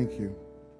Thank you.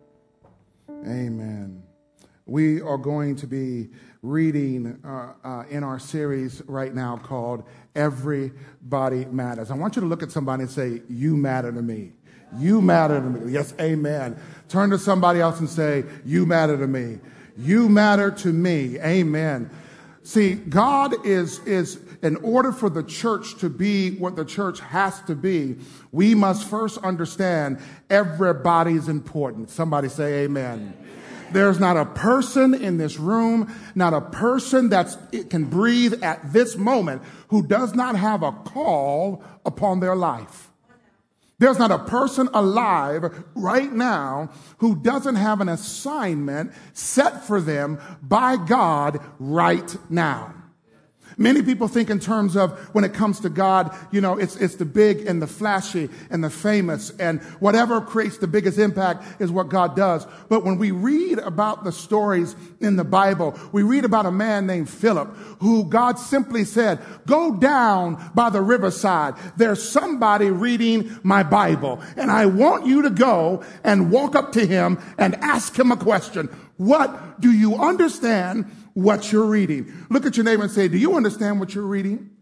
Amen. We are going to be reading in our series right now called Everybody Matters. I want you to look at somebody and say, you matter to me. You matter to me. Yes, amen. Turn to somebody else and say, you matter to me. You matter to me. Amen. See, God is in order for the church to be what the church has to be, we must first understand everybody's important. Somebody say amen. There's not a person in this room, not a person that can breathe at this moment who does not have a call upon their life. There's not a person alive right now who doesn't have an assignment set for them by God right now. Many people think in terms of when it comes to God, it's the big and the flashy and the famous, and whatever creates the biggest impact is what God does. But when we read about the stories in the Bible, we read about a man named Philip who God simply said, go down by the riverside. There's somebody reading my Bible, and I want you to go and walk up to him and ask him a question. What do you understand what you're reading? Look at your neighbor and say, do you understand what you're reading?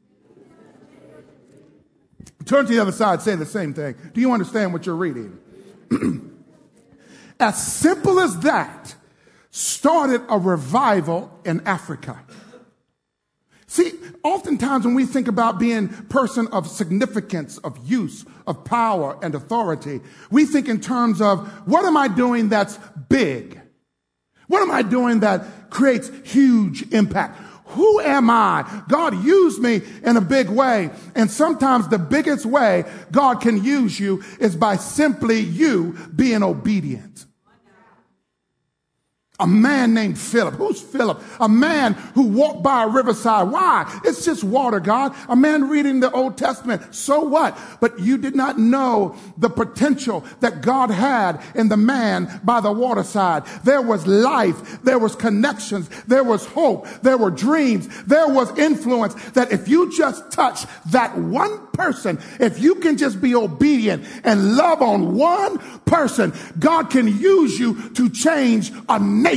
Turn to the other side, say the same thing. Do you understand what you're reading? As simple as that started a revival in Africa. See, oftentimes when we think about being a person of significance, of use, of power and authority, we think in terms of what am I doing that's big? What am I doing that creates huge impact? Who am I? God used me in a big way. And sometimes the biggest way God can use you is by simply you being obedient. A man named Philip. Who's Philip? A man who walked by a riverside. Why? It's just water, God. A man reading the Old Testament. So what? But you did not know the potential that God had in the man by the waterside. There was life. There was connections. There was hope. There were dreams. There was influence that if you just touch that one person, if you can just be obedient and love on one person, God can use you to change a nation.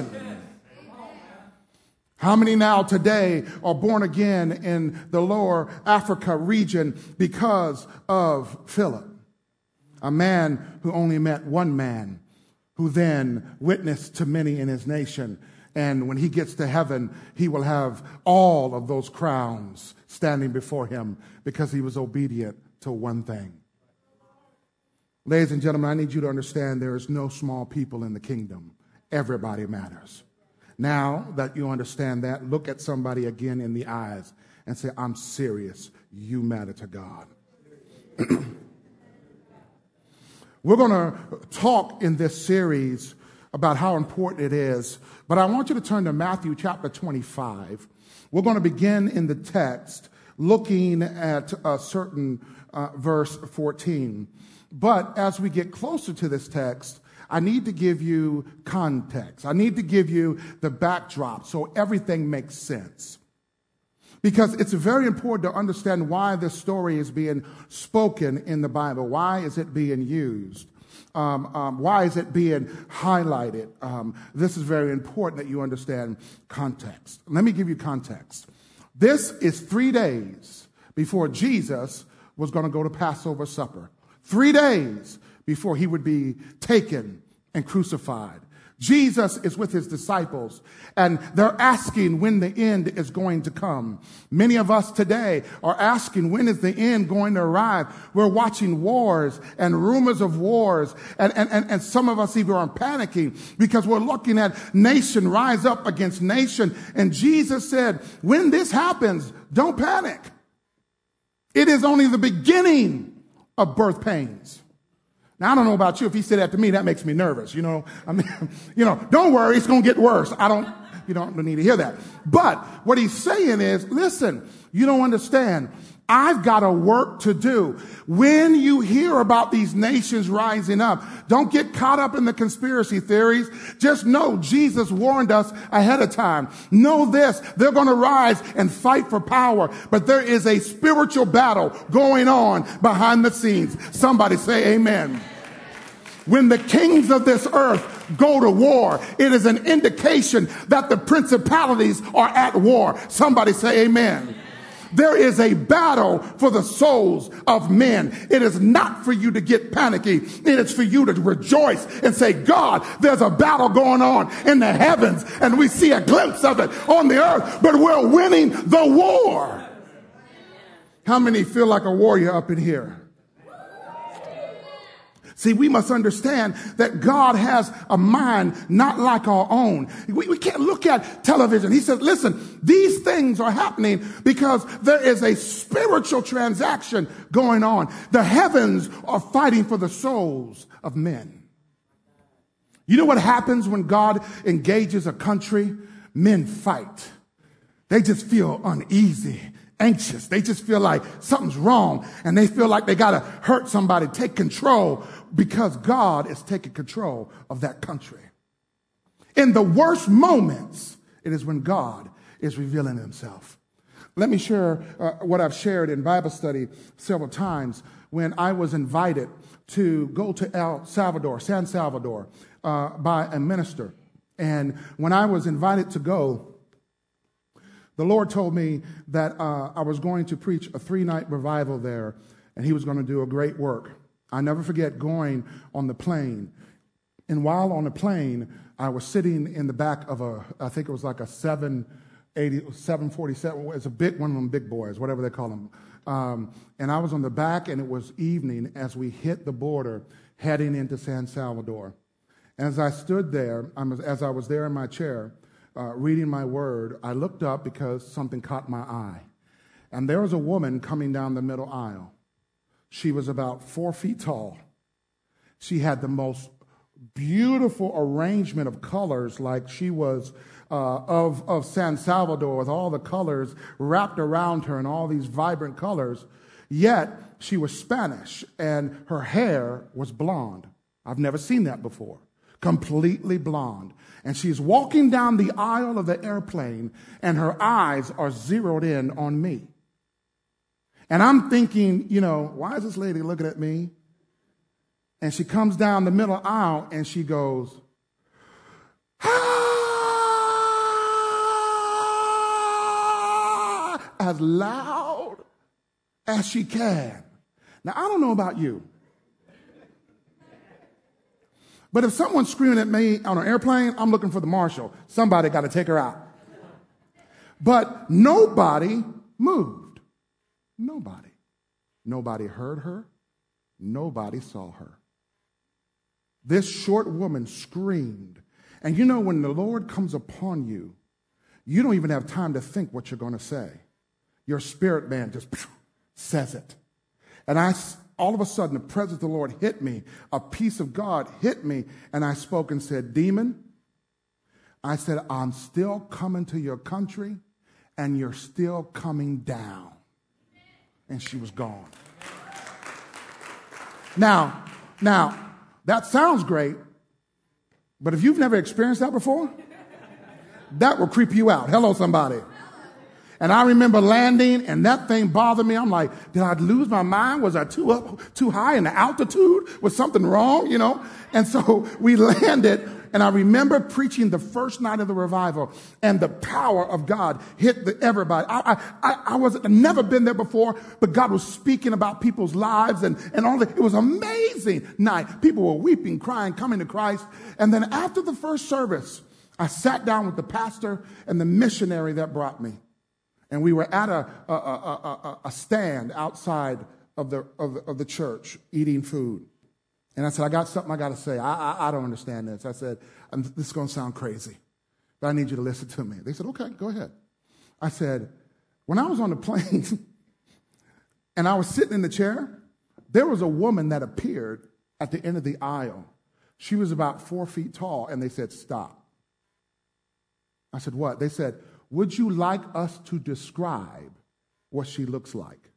How many now today are born again in the lower Africa region because of Philip? A man who only met one man, who then witnessed to many in his nation. And when he gets to heaven, he will have all of those crowns standing before him because he was obedient to one thing. Ladies and gentlemen, I need you to understand there is no small people in the kingdom. Everybody matters. Now that you understand that, look at somebody again in the eyes and say, I'm serious. You matter to God. We're going to talk in this series about how important it is, but I want you to turn to Matthew chapter 25. We're going to begin in the text looking at a certain verse 14. But as we get closer to this text, I need to give you context. I need to give you the backdrop so everything makes sense. Because it's very important to understand why this story is being spoken in the Bible. Why is it being used? Why is it being highlighted? This is very important that you understand context. Let me give you context. This is 3 days before Jesus was going to go to Passover supper. 3 days before he would be taken and crucified. Jesus is with his disciples, and they're asking when the end is going to come. Many of us today are asking, when is the end going to arrive? We're watching wars and rumors of wars, and some of us even are panicking because we're looking at nation rise up against nation. And Jesus said, when this happens, don't panic. It is only the beginning of birth pains. Now, I don't know about you. If he said that to me, that makes me nervous. Don't worry, it's going to get worse. You don't need to hear that. But what he's saying is, listen, you don't understand. I've got a work to do. When you hear about these nations rising up, don't get caught up in the conspiracy theories. Just know Jesus warned us ahead of time. Know this, they're going to rise and fight for power, but there is a spiritual battle going on behind the scenes. Somebody say amen. When the kings of this earth go to war, it is an indication that the principalities are at war. Somebody say amen. There is a battle for the souls of men. It is not for you to get panicky. It is for you to rejoice and say, God, there's a battle going on in the heavens, and we see a glimpse of it on the earth, but we're winning the war. How many feel like a warrior up in here? See, we must understand that God has a mind not like our own. We can't look at television. He says, listen, these things are happening because there is a spiritual transaction going on. The heavens are fighting for the souls of men. You know what happens when God engages a country? Men fight. They just feel uneasy, anxious. They just feel like something's wrong, and they feel like they got to hurt somebody, take control, because God is taking control of that country. In the worst moments, it is when God is revealing himself. Let me share what I've shared in Bible study several times when I was invited to go to San Salvador, by a minister. And when I was invited to go, the Lord told me that I was going to preach a 3-night revival there, and he was going to do a great work. I never forget going on the plane. And while on the plane, I was sitting in the back of I think it was like a 747. It's a big one of them big boys, whatever they call them. And I was on the back, and it was evening as we hit the border heading into San Salvador. And as I stood there, as I was there in my chair, reading my word, I looked up because something caught my eye. And there was a woman coming down the middle aisle. She was about 4 feet tall. She had the most beautiful arrangement of colors, like she was of San Salvador, with all the colors wrapped around her and all these vibrant colors. Yet she was Spanish, and her hair was blonde. I've never seen that before. Completely blonde. And she's walking down the aisle of the airplane, and her eyes are zeroed in on me. And I'm thinking, why is this lady looking at me? And she comes down the middle aisle, and she goes, ah, as loud as she can. Now, I don't know about you, but if someone's screaming at me on an airplane, I'm looking for the marshal. Somebody got to take her out. But nobody moved. Nobody. Nobody heard her. Nobody saw her. This short woman screamed. And when the Lord comes upon you, you don't even have time to think what you're going to say. Your spirit man just says it. And all of a sudden, the presence of the Lord hit me. A peace of God hit me. And I spoke and said, demon, I said, I'm still coming to your country, and you're still coming down. And she was gone. Now, that sounds great, but if you've never experienced that before, that will creep you out. Hello, somebody. And I remember landing, and that thing bothered me. I'm like, did I lose my mind? Was I too high in the altitude? Was something wrong, And so we landed, and I remember preaching the first night of the revival, and the power of God hit everybody. I'd never been there before, but God was speaking about people's lives and all that. It was an amazing night. People were weeping, crying, coming to Christ. And then after the first service, I sat down with the pastor and the missionary that brought me. And we were at a stand outside of the church eating food. And I said, I got something I got to say. I don't understand this. I said, this is going to sound crazy, but I need you to listen to me. They said, okay, go ahead. I said, when I was on the plane and I was sitting in the chair, there was a woman that appeared at the end of the aisle. She was about 4 feet tall, and they said, stop. I said, what? They said, would you like us to describe what she looks like?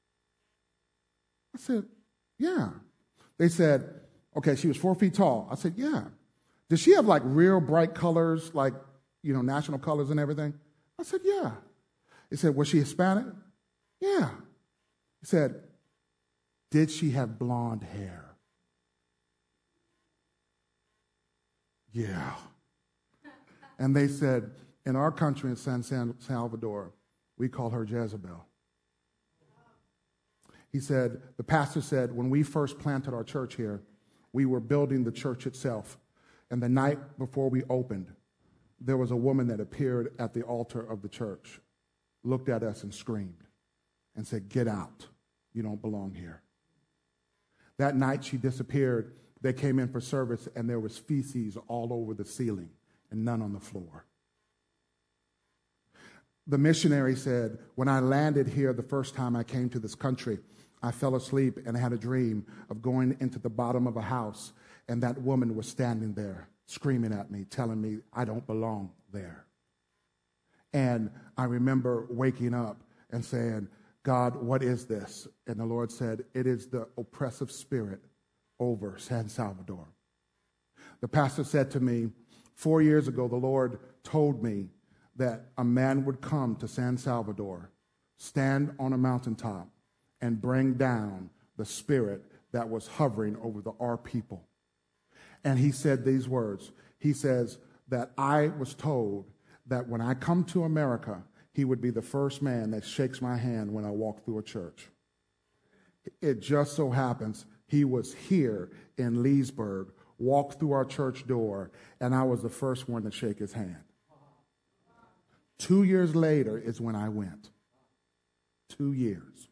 I said, yeah. They said, okay, she was 4 feet tall. I said, yeah. Does she have like real bright colors, like, national colors and everything? I said, yeah. They said, was she Hispanic? Yeah. He said, did she have blonde hair? Yeah. And they said, in our country in San Salvador, we call her Jezebel. He said, the pastor said, when we first planted our church here, we were building the church itself. And the night before we opened, there was a woman that appeared at the altar of the church, looked at us and screamed and said, "Get out. You don't belong here." That night she disappeared. They came in for service and there was feces all over the ceiling and none on the floor. The missionary said, when I landed here the first time I came to this country, I fell asleep and had a dream of going into the bottom of a house, and that woman was standing there screaming at me, telling me I don't belong there. And I remember waking up and saying, "God, what is this?" And the Lord said, "It is the oppressive spirit over San Salvador." The pastor said to me, 4 years ago, the Lord told me that a man would come to San Salvador, stand on a mountaintop, and bring down the spirit that was hovering over our people. And he said these words. He says that I was told that when I come to America, he would be the first man that shakes my hand when I walk through a church. It just so happens he was here in Leesburg, walked through our church door, and I was the first one to shake his hand. 2 years later is when I went. 2 years.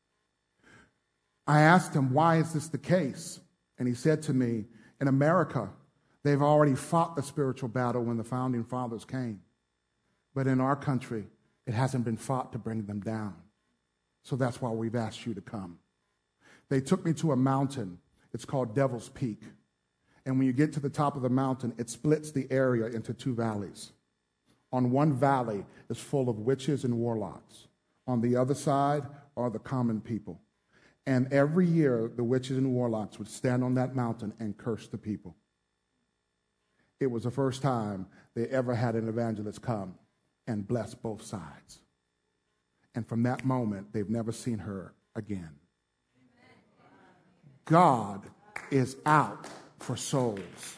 I asked him, why is this the case? And he said to me, in America, they've already fought the spiritual battle when the founding fathers came. But in our country, it hasn't been fought to bring them down. So that's why we've asked you to come. They took me to a mountain. It's called Devil's Peak. And when you get to the top of the mountain, it splits the area into 2 valleys. On one valley is full of witches and warlocks. On the other side are the common people. And every year, the witches and warlocks would stand on that mountain and curse the people. It was the first time they ever had an evangelist come and bless both sides. And from that moment, they've never seen her again. God is out for souls.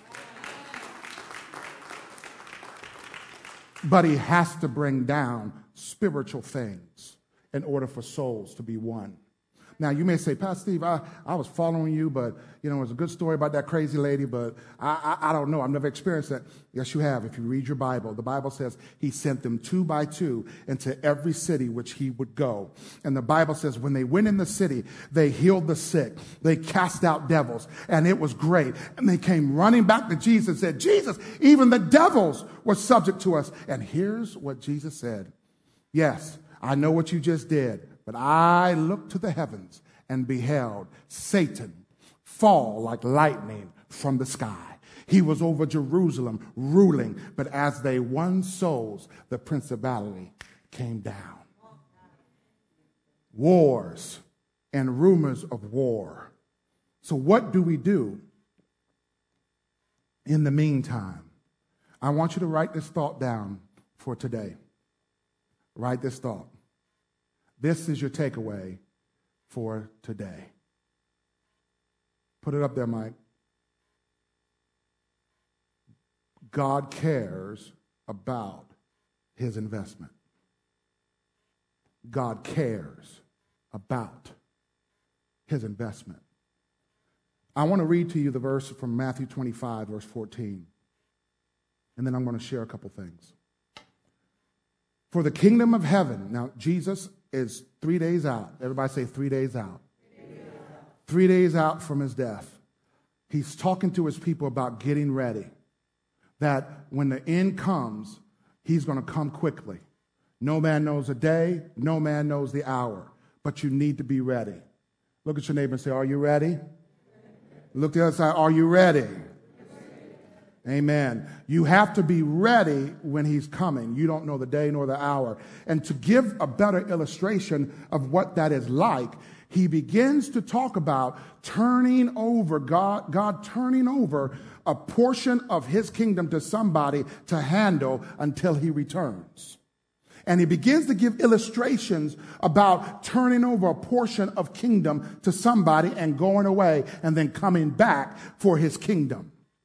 But he has to bring down spiritual things in order for souls to be won. Now, you may say, Pastor Steve, I was following you, but, it was a good story about that crazy lady, but I don't know. I've never experienced that. Yes, you have. If you read your Bible, the Bible says he sent them 2 by 2 into every city which he would go. And the Bible says when they went in the city, they healed the sick. They cast out devils, and it was great. And they came running back to Jesus and said, Jesus, even the devils were subject to us. And here's what Jesus said. Yes, I know what you just did. But I looked to the heavens and beheld Satan fall like lightning from the sky. He was over Jerusalem ruling, but as they won souls, the principality came down. Wars and rumors of war. So what do we do in the meantime? I want you to write this thought down for today. Write this thought. This is your takeaway for today. Put it up there, Mike. God cares about his investment. God cares about his investment. I want to read to you the verse from Matthew 25, verse 14. And then I'm going to share a couple things. For the kingdom of heaven, now Jesus is 3 days out. Everybody say 3 days out. 3 days out from his death. He's talking to his people about getting ready. That when the end comes, he's going to come quickly. No man knows the day, no man knows the hour, but you need to be ready. Look at your neighbor and say, are you ready? Look to the other side, are you ready? Amen. You have to be ready when he's coming. You don't know the day nor the hour. And to give a better illustration of what that is like, he begins to talk about turning over, God turning over a portion of his kingdom to somebody to handle until he returns. And he begins to give illustrations about turning over a portion of kingdom to somebody and going away and then coming back for his kingdom.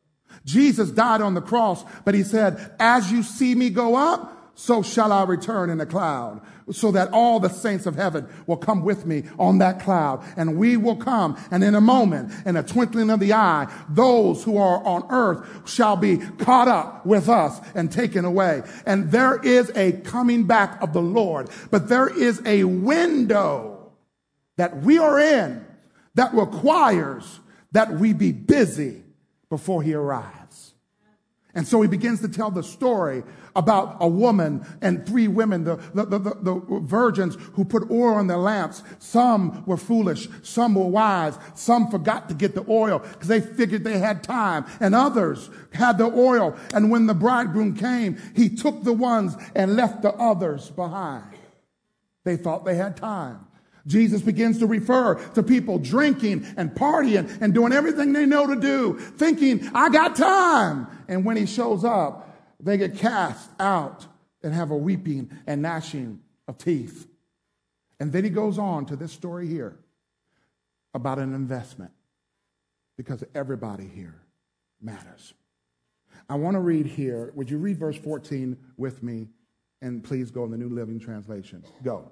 Jesus died on the cross, but he said, as you see me go up, so shall I return in a cloud, so that all the saints of heaven will come with me on that cloud. And we will come, and in a moment, in a twinkling of the eye, those who are on earth shall be caught up with us and taken away. And there is a coming back of the Lord, but there is a window that we are in that requires that we be busy before he arrives. And so he begins to tell the story about a woman and 3 women, the virgins who put oil on their lamps. Some were foolish, some were wise, some forgot to get the oil because they figured they had time, and others had the oil. And when the bridegroom came, he took the ones and left the others behind. They thought they had time. Jesus begins to refer to people drinking and partying and doing everything they know to do, thinking, I got time. And when he shows up, they get cast out and have a weeping and gnashing of teeth. And then he goes on to this story here about an investment, because everybody here matters. I want to read here. Would you read verse 14 with me? And please go in the New Living Translation. Go.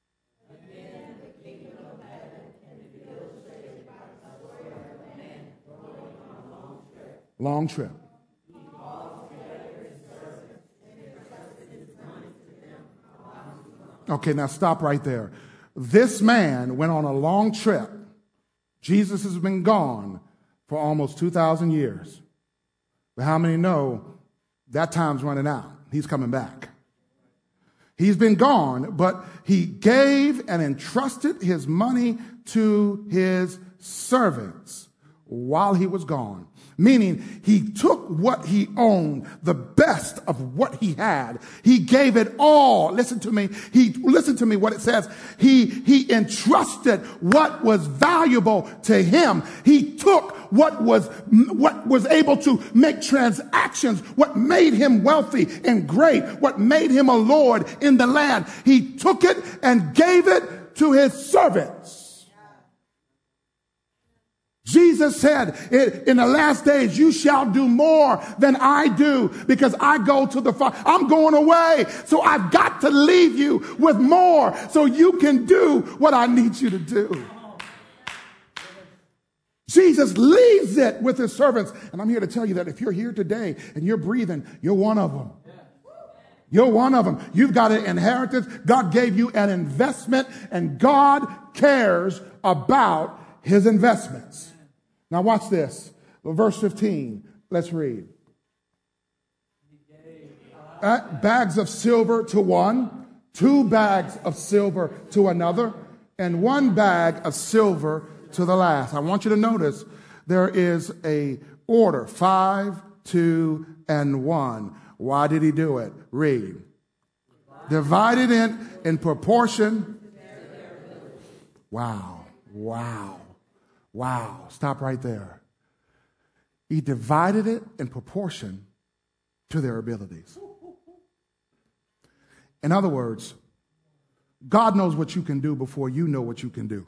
Long trip. Okay, now stop right there. This man went on a long trip. Jesus has been gone for almost 2,000 years. But how many know that time's running out? He's coming back. He's been gone, but he gave and entrusted his money to his servants while he was gone. Meaning he took what he owned, the best of what he had. He gave it all. Listen to me. Listen to me what it says. He entrusted what was valuable to him. He took what was able to make transactions, what made him wealthy and great, what made him a lord in the land. He took it and gave it to his servants. Jesus said, in the last days, you shall do more than I do, because I go to the Father. I'm going away, so I've got to leave you with more so you can do what I need you to do. Jesus leaves it with his servants. And I'm here to tell you that if you're here today and you're breathing, you're one of them. You're one of them. You've got an inheritance. God gave you an investment, and God cares about his investments. Now watch this. Verse 15. Let's read. Bags of silver to one, 2 bags of silver to another, and 1 bag of silver to the last. I want you to notice there is a order, 5, 2, and 1. Why did he do it? Read. Divided in proportion. Wow. Wow. Wow. Stop right there. He divided it in proportion to their abilities. In other words, God knows what you can do before you know what you can do.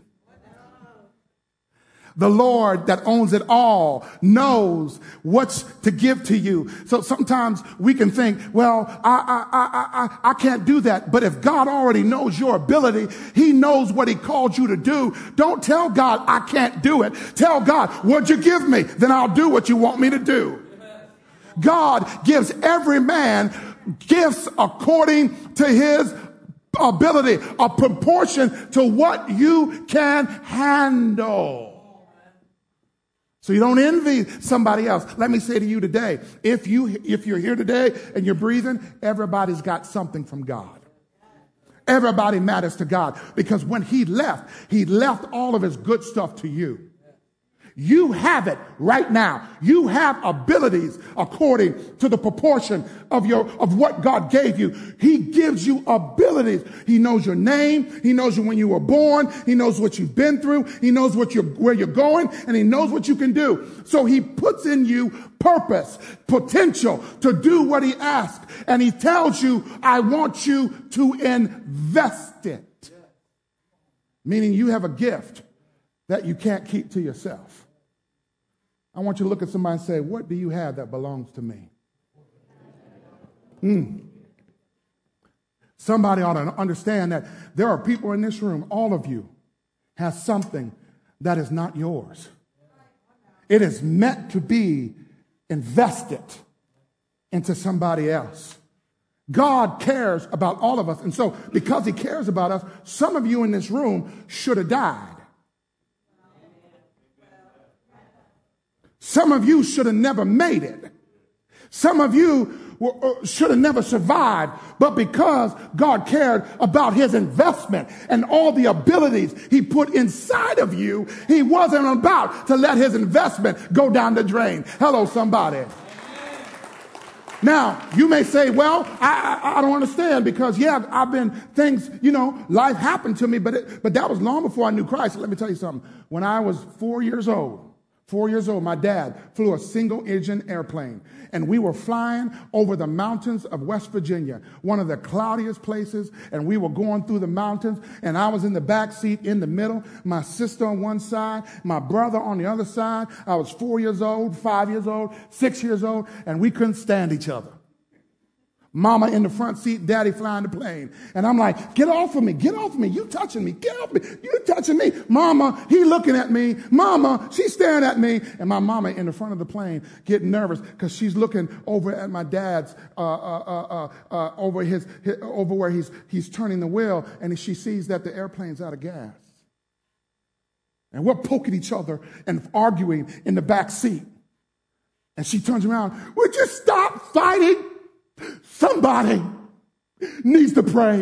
The Lord that owns it all knows what's to give to you. So sometimes we can think, well, I can't do that. But if God already knows your ability, he knows what he called you to do. Don't tell God, I can't do it. Tell God, what'd you give me? Then I'll do what you want me to do. God gives every man gifts according to his ability, a proportion to what you can handle. So you don't envy somebody else. Let me say to you today, if you're here today and you're breathing, everybody's got something from God. Everybody matters to God, because when he left all of his good stuff to you. You have it right now. You have abilities according to the proportion of what God gave you. He gives you abilities. He knows your name. He knows you when you were born. He knows what you've been through. He knows where you're going, and he knows what you can do. So he puts in you purpose, potential to do what he asks. And he tells you, I want you to invest it. Meaning you have a gift that you can't keep to yourself. I want you to look at somebody and say, what do you have that belongs to me? Somebody ought to understand that there are people in this room, all of you, have something that is not yours. It is meant to be invested into somebody else. God cares about all of us. And so because he cares about us, some of you in this room should have died. Some of you should have never made it. Some of you should have never survived, but because God cared about his investment and all the abilities he put inside of you, he wasn't about to let his investment go down the drain. Hello, somebody. Now, you may say, well, I don't understand because, I've been things, life happened to me, but that was long before I knew Christ. Let me tell you something. When I was 4 years old, my dad flew a single-engine airplane, and we were flying over the mountains of West Virginia, one of the cloudiest places, and we were going through the mountains, and I was in the back seat in the middle, my sister on one side, my brother on the other side. I was 4 years old, 5 years old, 6 years old, and we couldn't stand each other. Mama in the front seat, daddy flying the plane. And I'm like, get off of me, you touching me, get off me, you touching me. Mama, he looking at me. Mama, she's staring at me. And my mama in the front of the plane getting nervous because she's looking over at my dad's, over where he's turning the wheel, and she sees that the airplane's out of gas. And we're poking each other and arguing in the back seat. And she turns around, would you stop fighting? Somebody needs to pray.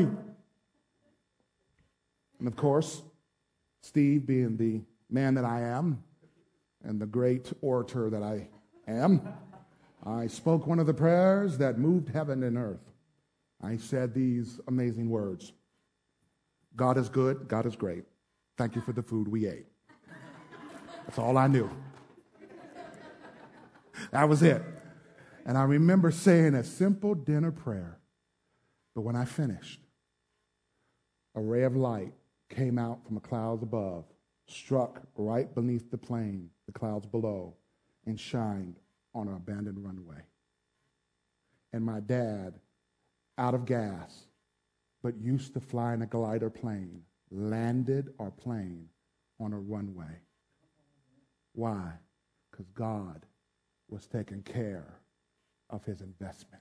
And of course, Steve, being the man that I am and the great orator that I am, I spoke one of the prayers that moved heaven and earth. I said these amazing words. God is good. God is great. Thank you for the food we ate. That's all I knew. That was it. And I remember saying a simple dinner prayer. But when I finished, a ray of light came out from the clouds above, struck right beneath the plane, the clouds below, and shined on an abandoned runway. And my dad, out of gas, but used to fly in a glider plane, landed our plane on a runway. Why? Because God was taking care of his investment.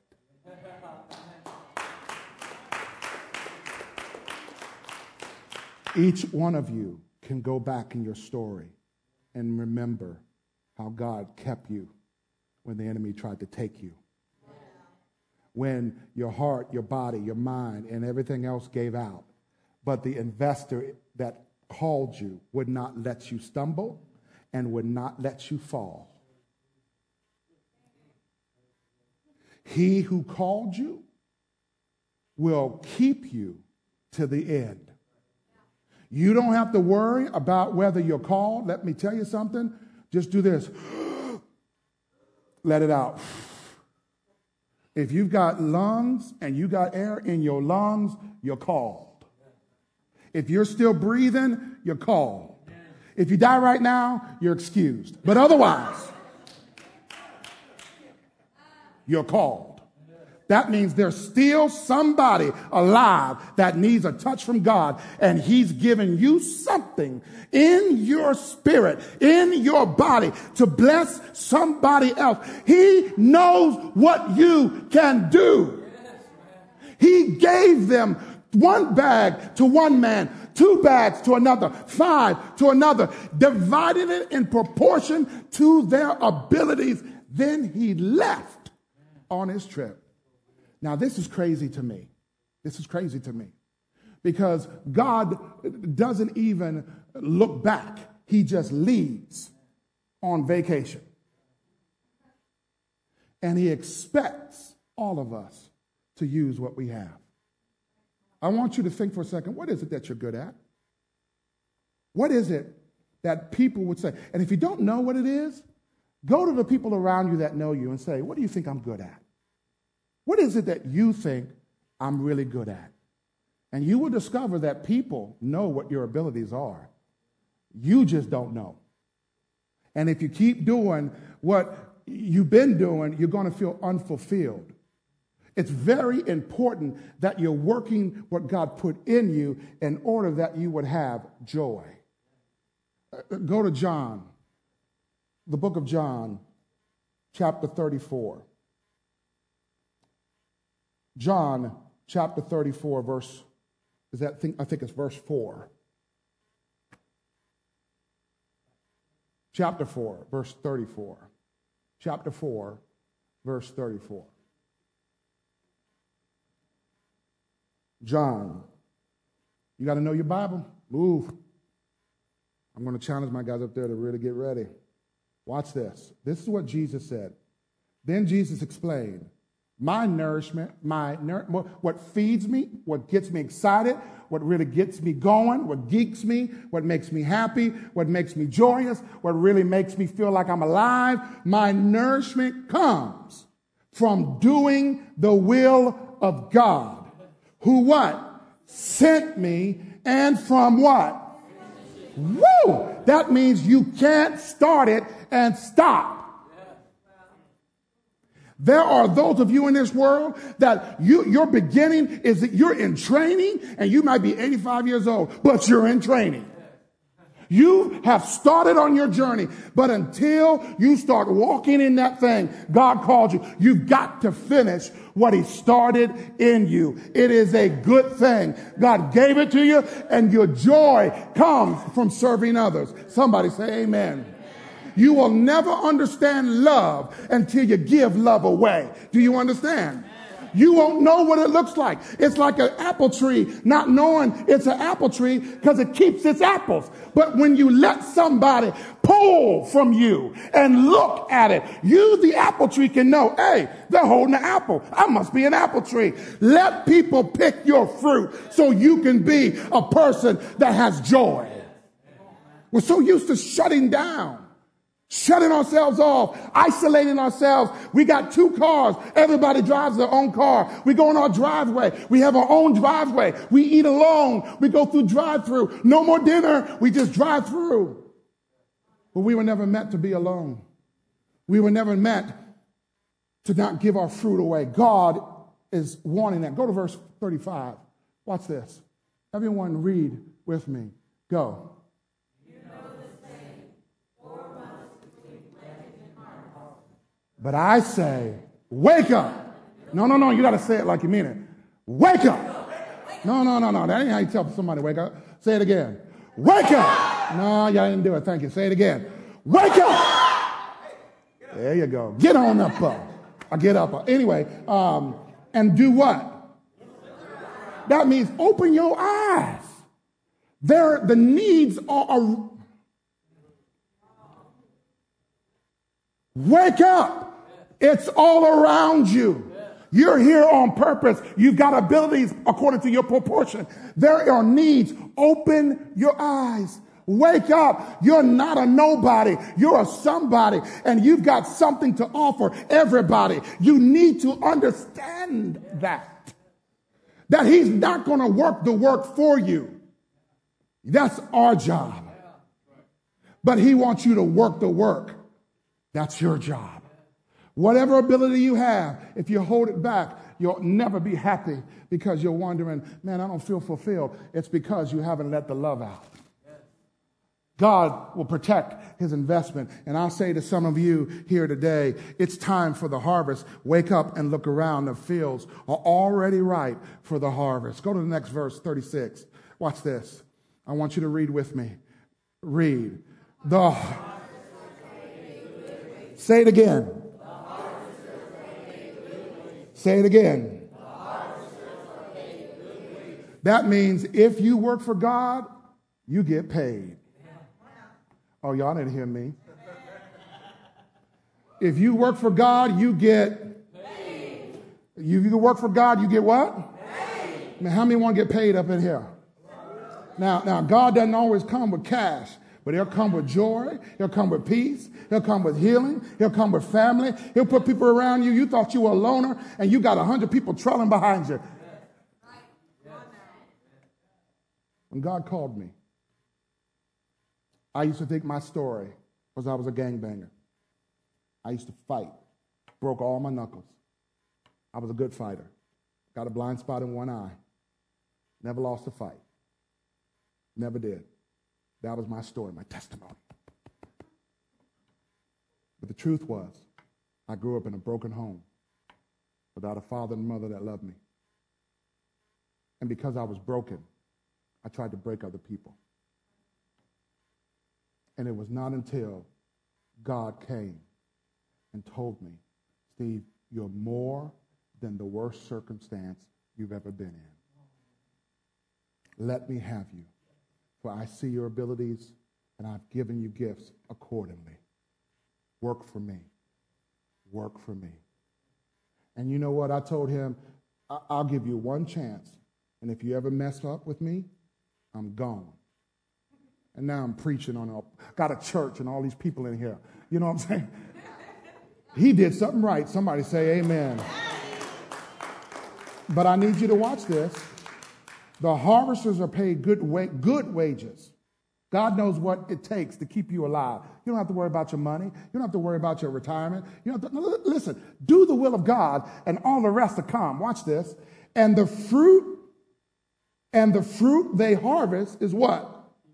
Each one of you can go back in your story and remember how God kept you when the enemy tried to take you. When your heart, your body, your mind, and everything else gave out, but the investor that called you would not let you stumble and would not let you fall. He who called you will keep you to the end. You don't have to worry about whether you're called. Let me tell you something. Just do this. Let it out. If you've got lungs and you got air in your lungs, you're called. If you're still breathing, you're called. If you die right now, you're excused. But otherwise, you're called. That means there's still somebody alive that needs a touch from God, and he's given you something in your spirit, in your body, to bless somebody else. He knows what you can do. He gave them 1 bag to one man, 2 bags to another, 5 to another, divided it in proportion to their abilities. Then he left on his trip. Now, this is crazy to me. Because God doesn't even look back. He just leaves on vacation. And he expects all of us to use what we have. I want you to think for a second, what is it that you're good at? What is it that people would say? And if you don't know what it is, go to the people around you that know you and say, what do you think I'm good at? What is it that you think I'm really good at? And you will discover that people know what your abilities are. You just don't know. And if you keep doing what you've been doing, you're going to feel unfulfilled. It's very important that you're working what God put in you in order that you would have joy. Go to John, the book of John, chapter 34. John chapter 34, verse, I think it's verse 4. Chapter 4, verse 34. Chapter 4, verse 34. John, you got to know your Bible. Move. I'm going to challenge my guys up there to really get ready. Watch this. This is what Jesus said. Then Jesus explained, my nourishment, what feeds me, what gets me excited, what really gets me going, what geeks me, what makes me happy, what makes me joyous, what really makes me feel like I'm alive, my nourishment comes from doing the will of God. Who what? Sent me, and from what? Woo! That means you can't start it and stop. There are those of you in this world that your beginning is that you're in training, and you might be 85 years old, but you're in training. You have started on your journey, but until you start walking in that thing God called you, you've got to finish what he started in you. It is a good thing. God gave it to you, and your joy comes from serving others. Somebody say amen. You will never understand love until you give love away. Do you understand? You won't know what it looks like. It's like an apple tree, not knowing it's an apple tree because it keeps its apples. But when you let somebody pull from you and look at it, you, the apple tree, can know, hey, they're holding an apple. I must be an apple tree. Let people pick your fruit so you can be a person that has joy. We're so used to shutting down. Shutting ourselves off, isolating ourselves. We got 2 cars. Everybody drives their own car. We go in our driveway. We have our own driveway. We eat alone. We go through drive-through. No more dinner. We just drive through. But we were never meant to be alone. We were never meant to not give our fruit away. God is wanting that. Go to verse 35. Watch this. Everyone read with me. Go. But I say, wake up. No, you got to say it like you mean it. Wake up. No. That ain't how you tell somebody wake up. Say it again. Wake up. No, y'all didn't do it. Thank you. Say it again. Wake up. There you go. Get on up. I get up. Anyway, and do what? That means open your eyes. The needs are wake up. It's all around you. You're here on purpose. You've got abilities according to your proportion. There are needs. Open your eyes. Wake up. You're not a nobody. You're a somebody. And you've got something to offer everybody. You need to understand that. That he's not going to work the work for you. That's our job. But he wants you to work the work. That's your job. Whatever ability you have, if you hold it back, you'll never be happy because you're wondering, man, I don't feel fulfilled. It's because you haven't let the love out. God will protect his investment. And I'll say to some of you here today, it's time for the harvest. Wake up and look around. The fields are already ripe for the harvest. Go to the next verse, 36. Watch this. I want you to read with me. Read. Say it again. Say it again. That means if you work for God, you get paid. Oh, y'all didn't hear me. If you work for God, you get paid. You work for God, you get what? Paid. Now, how many want to get paid up in here? Now, God doesn't always come with cash. But he'll come with joy. He'll come with peace. He'll come with healing. He'll come with family. He'll put people around you. You thought you were a loner, and you got 100 people trailing behind you. When God called me, I used to think my story because I was a gangbanger. I used to fight, broke all my knuckles. I was a good fighter. Got a blind spot in one eye. Never lost a fight. Never did. That was my story, my testimony. But the truth was, I grew up in a broken home without a father and mother that loved me. And because I was broken, I tried to break other people. And it was not until God came and told me, Steve, you're more than the worst circumstance you've ever been in. Let me have you, for I see your abilities, and I've given you gifts accordingly. Work for me. Work for me. And you know what? I told him, I'll give you one chance, and if you ever mess up with me, I'm gone. And now I'm preaching got a church and all these people in here. You know what I'm saying? He did something right. Somebody say amen. But I need you to watch this. The harvesters are paid good wages. God knows what it takes to keep you alive. You don't have to worry about your money. You don't have to worry about your retirement. Listen, do the will of God and all the rest will come. Watch this. And the fruit they harvest is what?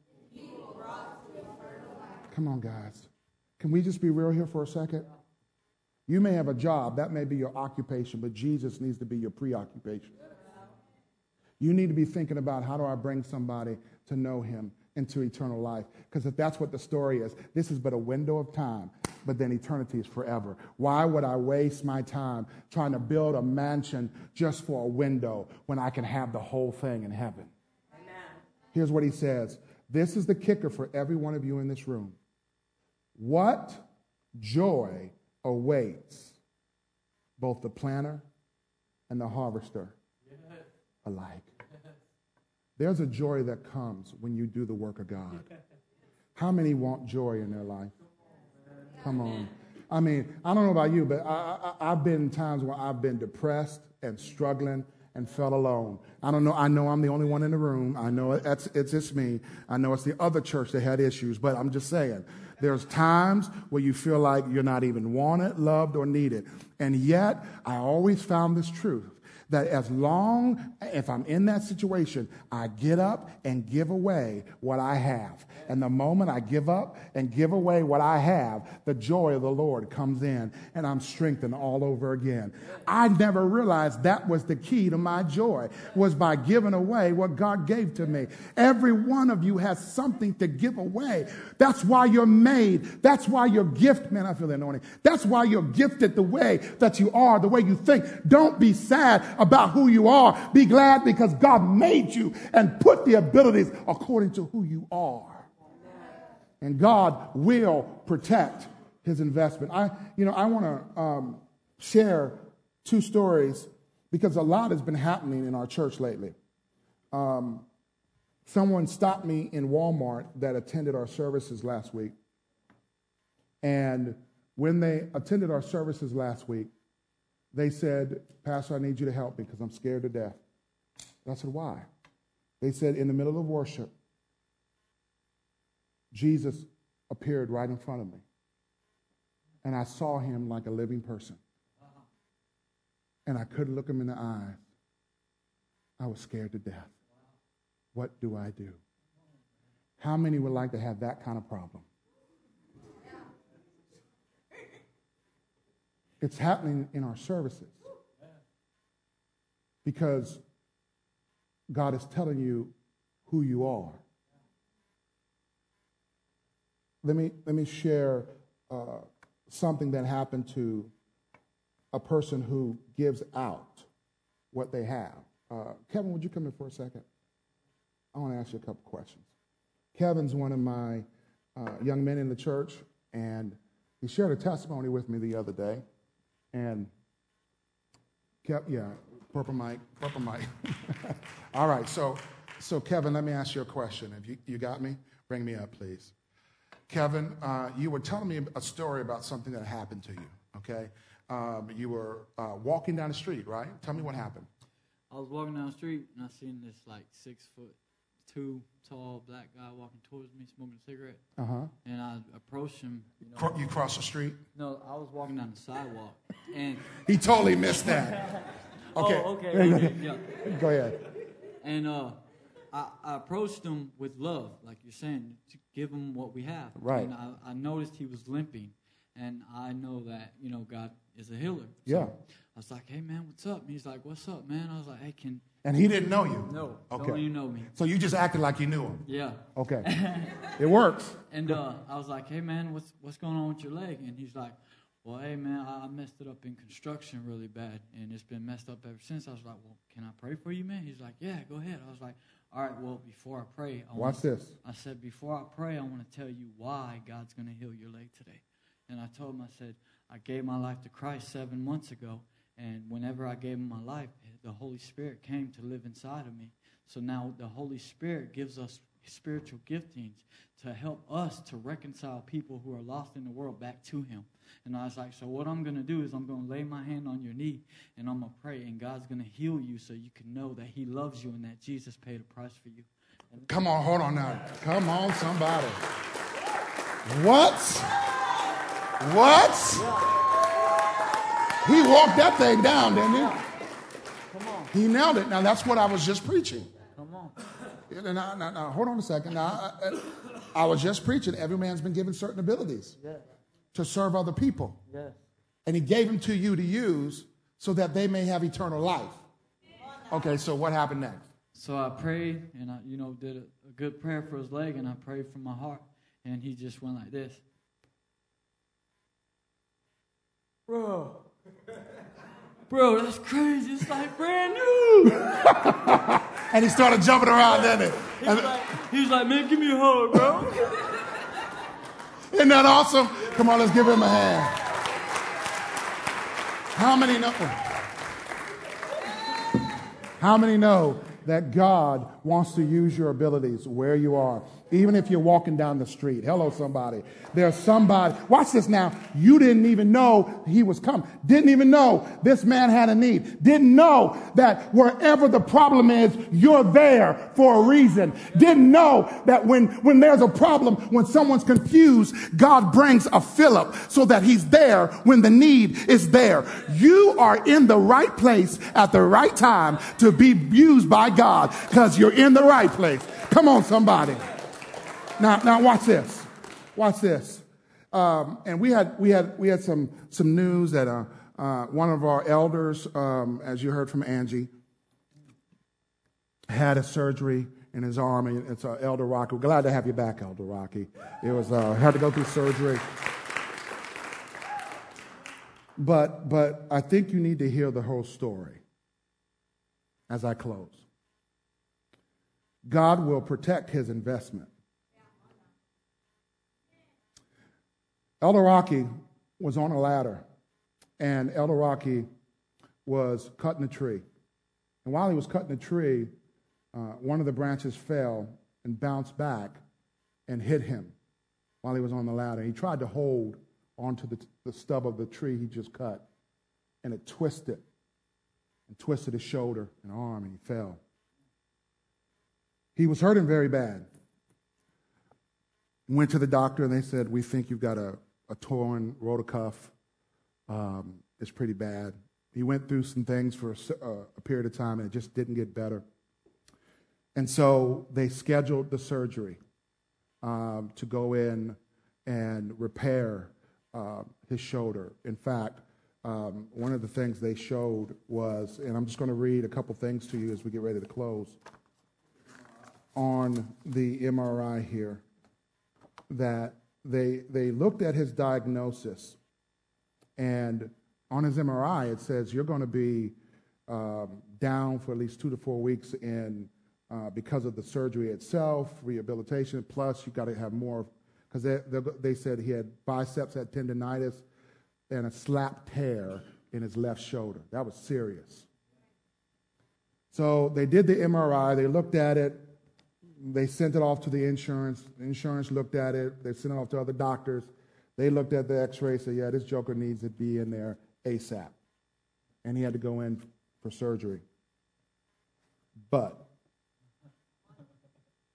Come on, guys. Can we just be real here for a second? You may have a job. That may be your occupation, but Jesus needs to be your preoccupation. You need to be thinking about, how do I bring somebody to know him into eternal life? Because if that's what the story is, this is but a window of time, but then eternity is forever. Why would I waste my time trying to build a mansion just for a window when I can have the whole thing in heaven? Amen. Here's what he says. This is the kicker for every one of you in this room. What joy awaits both the planter and the harvester alike. There's a joy that comes when you do the work of God. How many want joy in their life? Come on. I mean, I don't know about you, but I've been times where I've been depressed and struggling and felt alone. I don't know. I know I'm the only one in the room. I know it's just me. I know it's the other church that had issues, but I'm just saying. There's times where you feel like you're not even wanted, loved, or needed. And yet, I always found this truth, that if I'm in that situation, I get up and give away what I have. And the moment I give up and give away what I have, the joy of the Lord comes in and I'm strengthened all over again. I never realized that was the key to my joy, was by giving away what God gave to me. Every one of you has something to give away. That's why you're made. That's why you're gifted. Man, I feel the anointing. That's why you're gifted the way that you are, the way you think. Don't be sad about who you are. Be glad because God made you and put the abilities according to who you are. And God will protect his investment. I want to share two stories because a lot has been happening in our church lately. Someone stopped me in Walmart that attended our services last week. And when they attended our services last week, they said, Pastor, I need you to help me because I'm scared to death. I said, why? They said, in the middle of worship, Jesus appeared right in front of me. And I saw him like a living person. And I couldn't look him in the eyes. I was scared to death. What do I do? How many would like to have that kind of problem? It's happening in our services. Because God is telling you who you are. Let me share something that happened to a person who gives out what they have. Kevin, would you come in for a second? I want to ask you a couple questions. Kevin's one of my young men in the church, and he shared a testimony with me the other day. And purple mic. All right, so Kevin, let me ask you a question. If you got me, bring me up, please. Kevin, you were telling me a story about something that happened to you, okay? You were walking down the street, right? Tell me what happened. I was walking down the street, and I seen this, 6 foot two tall black guy walking towards me, smoking a cigarette. Uh-huh. And I approached him. You crossed the street? No, I was walking down the sidewalk. And he totally missed that. Okay. Oh, okay. Yeah. Go ahead. And I approached him with love, like you're saying, to give him what we have. Right. And I noticed he was limping. And I know that, God is a healer. So Yeah. I was like, hey, man, what's up? And he's like, what's up, man? I was like, hey, And he didn't know you? No. Okay. Don't you know me? So you just acted like you knew him? Yeah. Okay. It works. And I was like, hey, man, what's going on with your leg? And he's like, well, hey, man, I messed it up in construction really bad, and it's been messed up ever since. I was like, well, can I pray for you, man? He's like, yeah, go ahead. I was like, all right, well, before I pray, Watch this. I said, before I pray, I want to tell you why God's going to heal your leg today. And I told him, I said, I gave my life to Christ 7 months ago, and whenever I gave him my life, the Holy Spirit came to live inside of me. So now the Holy Spirit gives us spiritual giftings to help us to reconcile people who are lost in the world back to him. And I was like, so what I'm going to do is I'm going to lay my hand on your knee, and I'm going to pray, and God's going to heal you so you can know that he loves you and that Jesus paid a price for you. Come on, hold on now. Come on, somebody. What? He walked that thing down, didn't he? Come on. He nailed it. Now, that's what I was just preaching. Come on. Now, hold on a second. Now, I was just preaching. Every man's been given certain abilities to serve other people. Yes. And he gave them to you to use so that they may have eternal life. Okay, so what happened next? So I prayed, and I, did a good prayer for his leg, and I prayed from my heart, and he just went like this. Bro, that's crazy. It's like brand new. And he started jumping around, didn't he was like, man, give me a hug, bro. Isn't that awesome? Come on, let's give him a hand. How many know that God wants to use your abilities where you are? Even if you're walking down the street. Hello, somebody. There's somebody. Watch this now. You didn't even know he was coming. Didn't even know this man had a need. Didn't know that wherever the problem is, you're there for a reason. Didn't know that when there's a problem, when someone's confused, God brings a Philip so that he's there when the need is there. You are in the right place at the right time to be used by God because you're in the right place. Come on, somebody. Now watch this. Watch this. And we had some news that one of our elders, as you heard from Angie, had a surgery in his arm. And it's Elder Rocky. We're glad to have you back, Elder Rocky. It was had to go through surgery. But I think you need to hear the whole story as I close. God will protect his investment. Elder Rocky was on a ladder, and Elder Rocky was cutting a tree. And while he was cutting a tree, one of the branches fell and bounced back and hit him while he was on the ladder. He tried to hold onto the stub of the tree he just cut, and it twisted his shoulder and arm, and he fell. He was hurting very bad. Went to the doctor, and they said, we think you've got a torn rotacuff. It's pretty bad. He went through some things for a period of time, and it just didn't get better. And so they scheduled the surgery to go in and repair his shoulder. In fact, one of the things they showed was, and I'm just going to read a couple things to you as we get ready to close, on the MRI here, that they looked at his diagnosis, and on his MRI it says you're going to be down for at least 2 to 4 weeks because of the surgery itself, rehabilitation, plus you got to have more, because they said he had biceps had tendonitis and a slap tear in his left shoulder. That was serious. So they did the MRI, they looked at it, they sent it off to the insurance. The insurance looked at it. They sent it off to other doctors. They looked at the x-ray, said, yeah, this joker needs to be in there ASAP. And he had to go in for surgery. But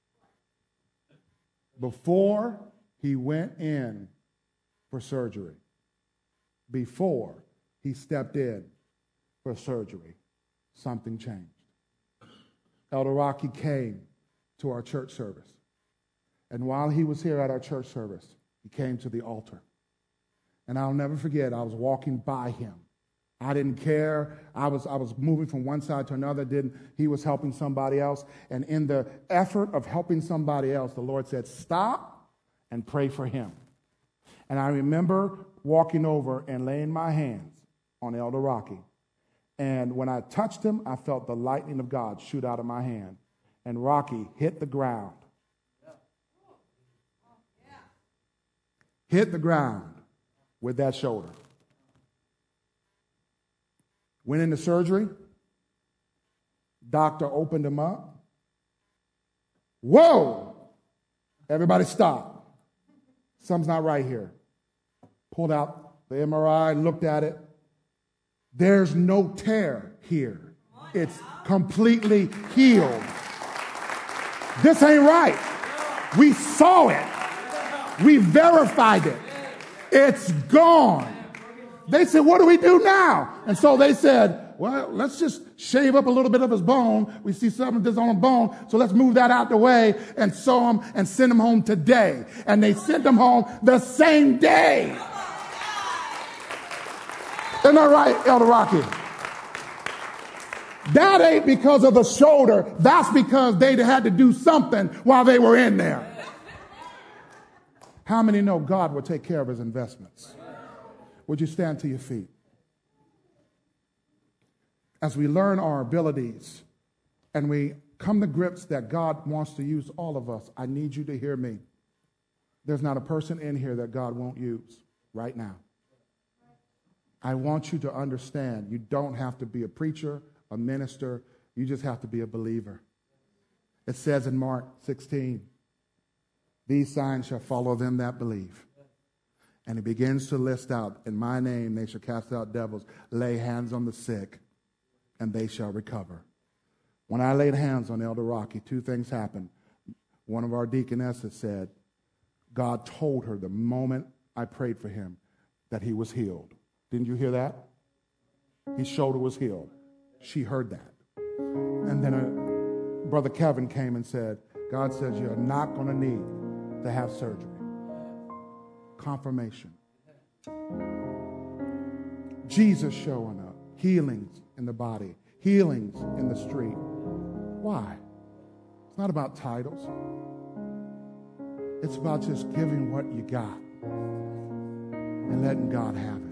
before he went in for surgery, before he stepped in for surgery, something changed. Elder Rocky came to our church service. And while he was here at our church service, he came to the altar. And I'll never forget, I was walking by him. I didn't care. I was moving from one side to another. He was helping somebody else. And in the effort of helping somebody else, the Lord said, stop and pray for him. And I remember walking over and laying my hands on Elder Rocky. And when I touched him, I felt the lightning of God shoot out of my hand. And Rocky hit the ground. Hit the ground with that shoulder. Went into surgery. Doctor opened him up. Whoa! Everybody stop. Something's not right here. Pulled out the MRI, looked at it. There's no tear here. It's completely healed. This ain't right. We saw it. We verified it. It's gone. They said, what do we do now? And so they said, well, let's just shave up a little bit of his bone. We see something that's on a bone, so let's move that out the way and sew him and send him home today. And they sent him home the same day. Isn't that right, Elder Rocky? That ain't because of the shoulder. That's because they had to do something while they were in there. How many know God will take care of his investments? Would you stand to your feet? As we learn our abilities and we come to grips that God wants to use all of us, I need you to hear me. There's not a person in here that God won't use right now. I want you to understand you don't have to be a preacher, a minister. You just have to be a believer. It says in Mark 16, these signs shall follow them that believe. And he begins to list out, in my name they shall cast out devils, lay hands on the sick, and they shall recover. When I laid hands on Elder Rocky, two things happened. One of our deaconesses said, God told her the moment I prayed for him that he was healed. Didn't you hear that? His shoulder was healed. She heard that. And then Brother Kevin came and said, God says you're not going to need to have surgery. Confirmation. Jesus showing up. Healings in the body. Healings in the street. Why? It's not about titles. It's about just giving what you got and letting God have it.